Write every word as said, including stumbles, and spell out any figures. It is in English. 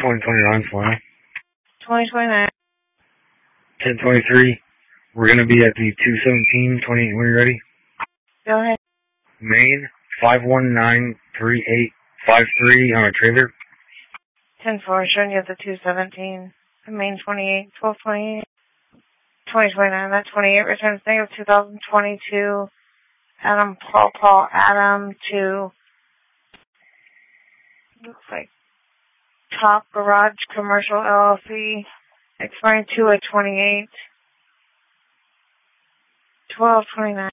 twenty twenty-nine for me. twenty twenty-nine. ten twenty-three. We're going to be at the two seventeen twenty. When you ready? Go ahead. Main five one nine three eight five three on a trailer. ten four, showing you at the two seventeen. Main twenty-eight, twelve twenty-eight. twenty twenty-nine, that twenty-eight returns negative two thousand twenty-two. Adam, Paul, Paul, Adam to, looks like Top Garage Commercial L L C, expiring two at twenty-eight. twelve twenty-nine.